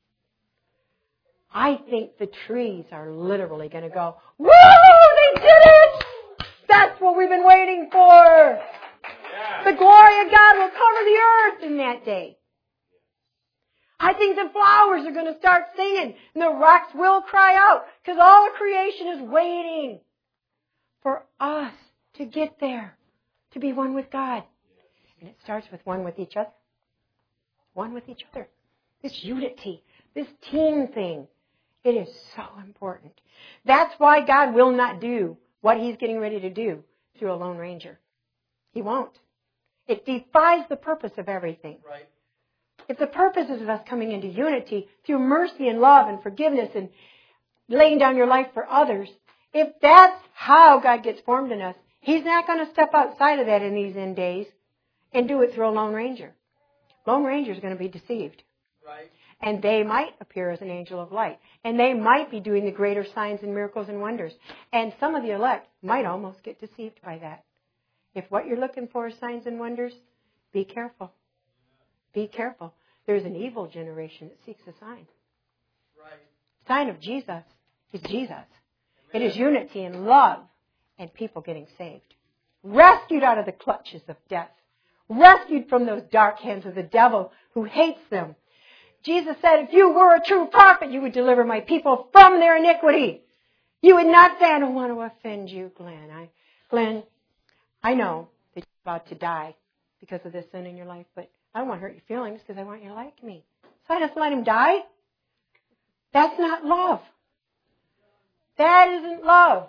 I think the trees are literally going to go, woo, they did it! That's what we've been waiting for. Yeah. The glory of God will cover the earth in that day. I think the flowers are going to start singing and the rocks will cry out because all of creation is waiting for us to get there, to be one with God. And it starts with one with each other. One with each other. This unity, this team thing, it is so important. That's why God will not do what He's getting ready to do through a Lone Ranger. He won't. It defies the purpose of everything. Right. If the purpose is of us coming into unity through mercy and love and forgiveness and laying down your life for others, if that's how God gets formed in us, He's not going to step outside of that in these end days and do it through a Lone Ranger. Lone Ranger is going to be deceived. Right. And they might appear as an angel of light. And they might be doing the greater signs and miracles and wonders. And some of the elect might almost get deceived by that. If what you're looking for is signs and wonders, be careful. Be careful. There's an evil generation that seeks a sign. Right. Sign of Jesus is Jesus. Amen. It is unity and love and people getting saved. Rescued out of the clutches of death. Rescued from those dark hands of the devil who hates them. Jesus said, if you were a true prophet, you would deliver my people from their iniquity. You would not say, I don't want to offend you, Glenn. Glenn, I know that you're about to die because of this sin in your life, but I don't want to hurt your feelings because I want you to like me. So I just let him die? That's not love. That isn't love.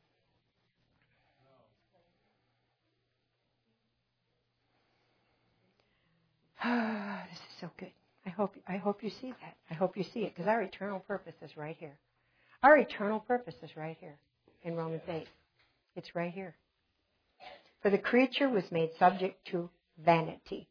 This is so good. I hope you see that. I hope you see it because our eternal purpose is right here. Our eternal purpose is right here in Romans 8. It's right here. For the creature was made subject to vanity.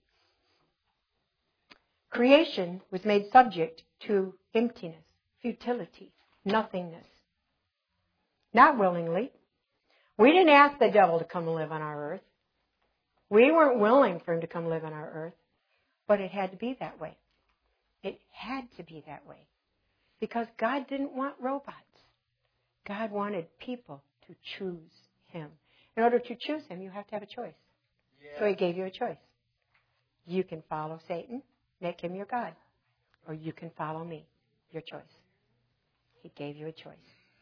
Creation was made subject to emptiness, futility, nothingness. Not willingly. We didn't ask the devil to come and live on our earth. We weren't willing for him to come live on our earth. But it had to be that way. It had to be that way. Because God didn't want robots. God wanted people to choose Him. In order to choose Him, you have to have a choice. Yeah. So He gave you a choice. You can follow Satan, make him your God. Or you can follow me, your choice. He gave you a choice.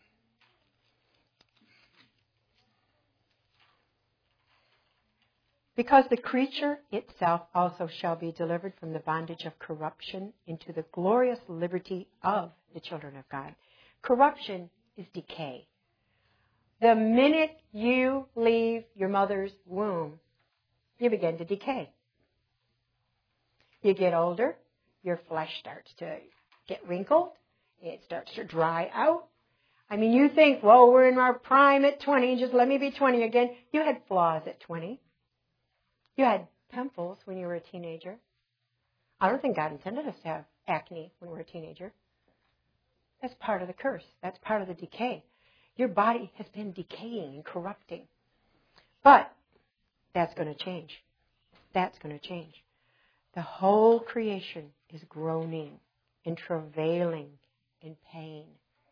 Because the creature itself also shall be delivered from the bondage of corruption into the glorious liberty of the children of God. Corruption is decay. The minute you leave your mother's womb, you begin to decay. You get older, your flesh starts to get wrinkled, it starts to dry out. I mean, you think, well, we're in our prime at 20, just let me be 20 again. You had flaws at 20. You had pimples when you were a teenager. I don't think God intended us to have acne when we were a teenager. That's part of the curse. That's part of the decay. Your body has been decaying and corrupting. But that's going to change. That's going to change. The whole creation is groaning and travailing in pain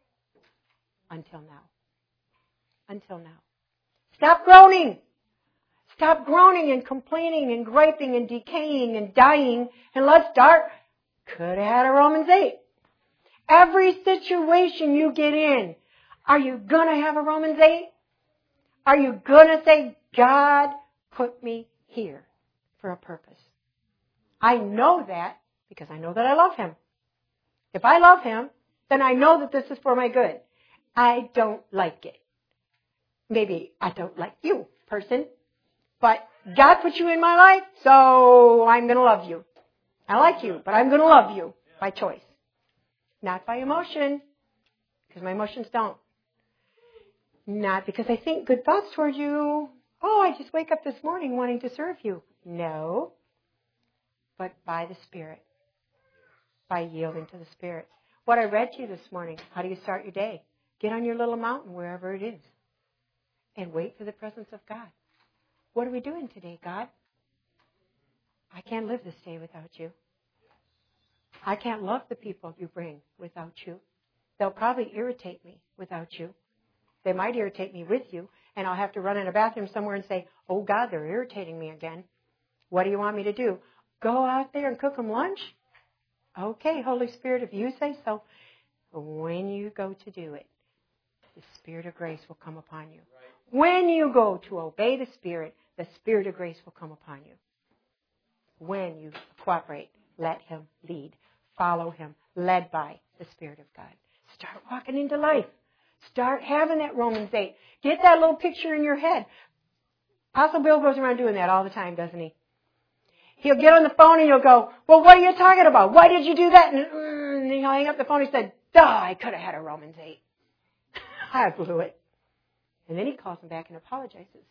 until now. Until now. Stop groaning. Stop groaning and complaining and griping and decaying and dying, and let's start. Could have had a Romans 8. Every situation you get in, are you going to have a Romans 8? Are you going to say, God put me here for a purpose? I know that because I know that I love Him. If I love Him, then I know that this is for my good. I don't like it. Maybe I don't like you, person. But God put you in my life, so I'm going to love you. I like you, but I'm going to love you by choice. Not by emotion, because my emotions don't. Not because I think good thoughts toward you. Oh, I just wake up this morning wanting to serve you. No. But by the Spirit. By yielding to the Spirit. What I read to you this morning, how do you start your day? Get on your little mountain, wherever it is, and wait for the presence of God. What are we doing today, God? I can't live this day without you. I can't love the people you bring without you. They'll probably irritate me without you. They might irritate me with you, and I'll have to run in a bathroom somewhere and say, oh, God, they're irritating me again. What do you want me to do? Go out there and cook them lunch? Okay, Holy Spirit, if you say so. But when you go to do it, the Spirit of grace will come upon you. When you go to obey the Spirit of grace will come upon you. When you cooperate, let Him lead. Follow Him, led by the Spirit of God. Start walking into life. Start having that Romans 8. Get that little picture in your head. Apostle Bill goes around doing that all the time, doesn't he? He'll get on the phone and he'll go, well, what are you talking about? Why did you do that? And he'll hang up the phone and he said, duh, I could have had a Romans 8. I blew it. And then he calls him back and apologizes.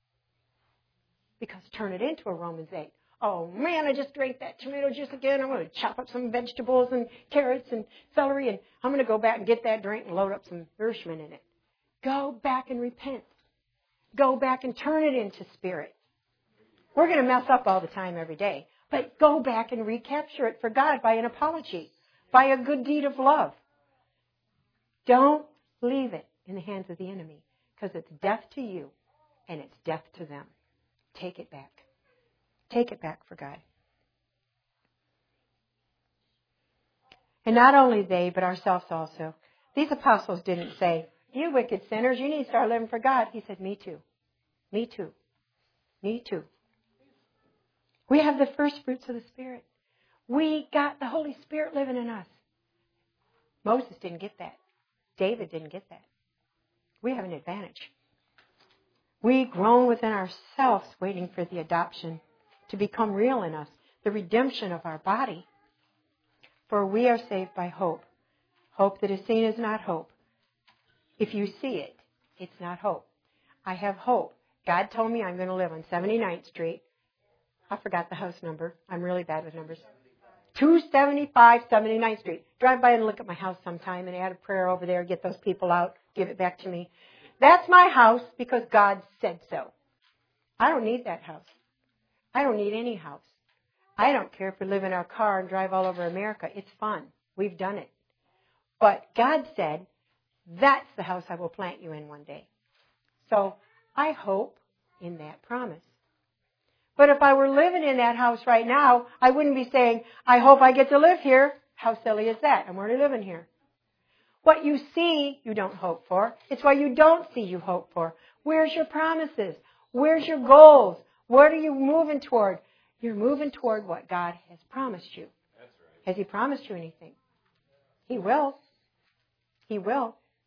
Because turn it into a Romans 8. Oh, man, I just drank that tomato juice again. I'm going to chop up some vegetables and carrots and celery, and I'm going to go back and get that drink and load up some nourishment in it. Go back and repent. Go back and turn it into Spirit. We're going to mess up all the time every day, but go back and recapture it for God by an apology, by a good deed of love. Don't leave it in the hands of the enemy, because it's death to you and it's death to them. Take it back. Take it back for God. And not only they, but ourselves also. These apostles didn't say, you wicked sinners, you need to start living for God. He said, me too. Me too. Me too. We have the first fruits of the Spirit. We got the Holy Spirit living in us. Moses didn't get that. David didn't get that. We have an advantage. We groan within ourselves waiting for the adoption to become real in us, the redemption of our body. For we are saved by hope. Hope that is seen is not hope. If you see it, it's not hope. I have hope. God told me I'm going to live on 79th Street. I forgot the house number. I'm really bad with numbers. 275 79th Street. Drive by and look at my house sometime and add a prayer over there, get those people out, give it back to me. That's my house because God said so. I don't need that house. I don't need any house. I don't care if we live in our car and drive all over America. It's fun. We've done it. But God said, that's the house I will plant you in one day. So I hope in that promise. But if I were living in that house right now, I wouldn't be saying, I hope I get to live here. How silly is that? I'm already living here. What you see, you don't hope for. It's what you don't see you hope for. Where's your promises? Where's your goals? What are you moving toward? You're moving toward what God has promised you. That's right. Has He promised you anything? He will. He will.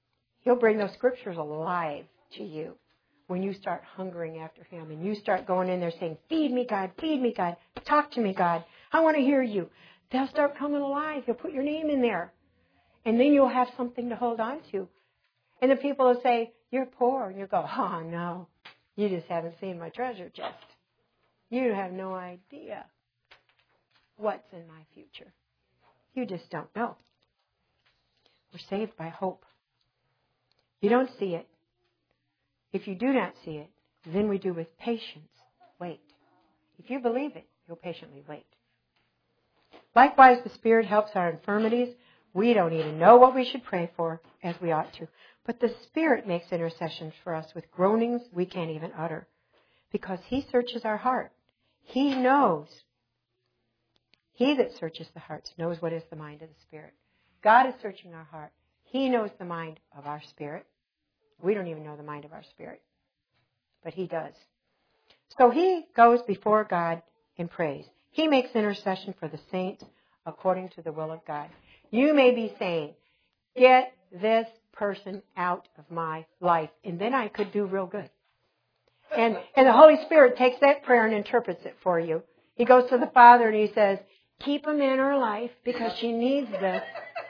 He'll bring those scriptures alive to you when you start hungering after Him and you start going in there saying, feed me, God, talk to me, God, I want to hear you. They'll start coming alive. He'll put your name in there. And then you'll have something to hold on to. And the people will say, you're poor. And you'll go, oh, no, you just haven't seen my treasure chest. You have no idea what's in my future. You just don't know. We're saved by hope. You don't see it. If you do not see it, then we do with patience wait. If you believe it, you'll patiently wait. Likewise, the Spirit helps our infirmities. We don't even know what we should pray for as we ought to. But the Spirit makes intercessions for us with groanings we can't even utter. Because He searches our heart. He knows. He that searches the hearts knows what is the mind of the Spirit. God is searching our heart. He knows the mind of our spirit. We don't even know the mind of our spirit. But He does. So He goes before God in praise. He makes intercession for the saints according to the will of God. You may be saying, get this person out of my life, and then I could do real good. And the Holy Spirit takes that prayer and interprets it for you. He goes to the Father and He says, keep him in her life because she needs this.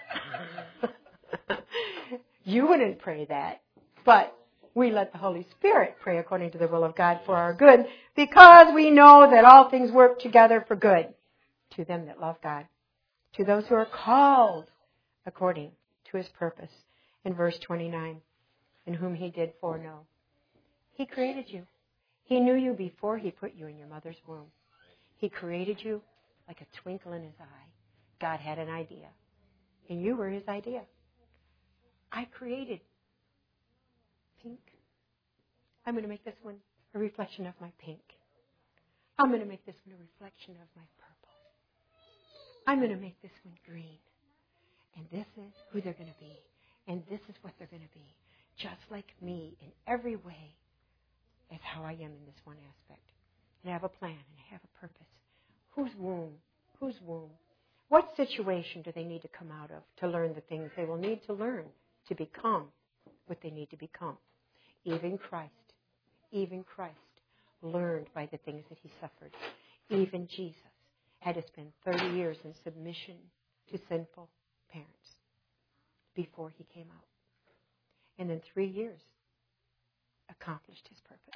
You wouldn't pray that, but we let the Holy Spirit pray according to the will of God for our good because we know that all things work together for good to them that love God, to those who are called according to His purpose. In verse 29, in whom He did foreknow. He created you. He knew you before He put you in your mother's womb. He created you like a twinkle in His eye. God had an idea, and you were His idea. I created pink. I'm going to make this one a reflection of my pink. I'm going to make this one a reflection of my purple. I'm going to make this one green. And this is who they're going to be. And this is what they're going to be. Just like me in every way as how I am in this one aspect. And I have a plan and I have a purpose. Whose womb? Whose womb? What situation do they need to come out of to learn the things they will need to learn to become what they need to become? Even Christ learned by the things that He suffered. Even Jesus had to spend 30 years in submission to sinful parents before He came out. And in 3 years, accomplished His purpose.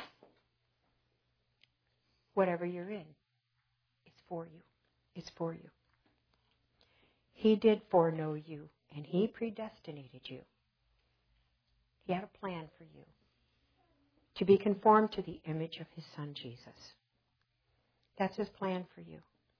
Whatever you're in, it's for you. It's for you. He did foreknow you, and He predestinated you. He had a plan for you to be conformed to the image of His Son, Jesus. That's His plan for you.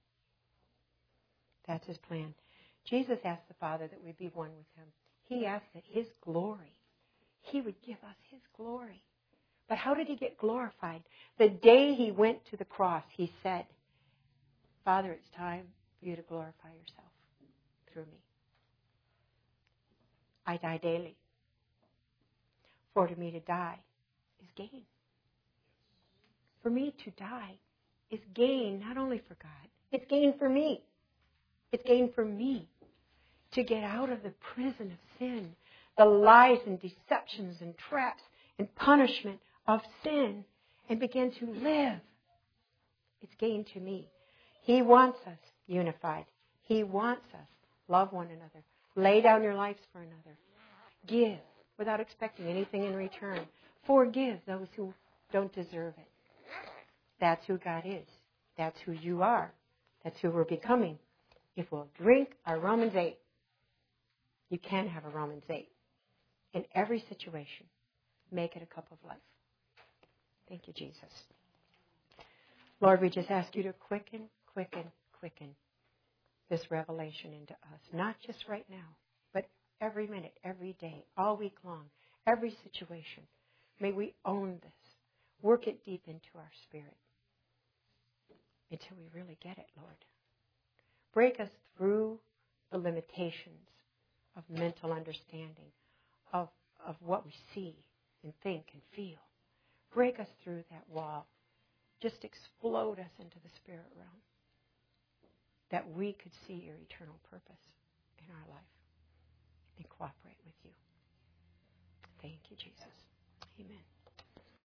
That's His plan. Jesus asked the Father that we be one with Him. He asked that His glory, He would give us His glory. But how did He get glorified? The day He went to the cross, He said, Father, it's time for you to glorify yourself through me. I die daily. For to me to die is gain. For me to die is gain, not only for God. It's gain for me. It's gain for me to get out of the prison of sin, the lies and deceptions and traps and punishment of sin, and begin to live. It's gain to me. He wants us unified. He wants us love one another. Lay down your lives for another. Give without expecting anything in return. Forgive those who don't deserve it. That's who God is. That's who you are. That's who we're becoming. If we'll drink our Romans 8, you can have a Romans 8. In every situation, make it a cup of life. Thank you, Jesus. Lord, we just ask you to quicken this revelation into us. Not just right now, but every minute, every day, all week long, every situation. May we own this. Work it deep into our spirit until we really get it, Lord. Break us through the limitations of mental understanding, of what we see and think and feel. Break us through that wall. Just explode us into the spirit realm that we could see your eternal purpose in our life and cooperate with you. Thank you, Jesus. Amen.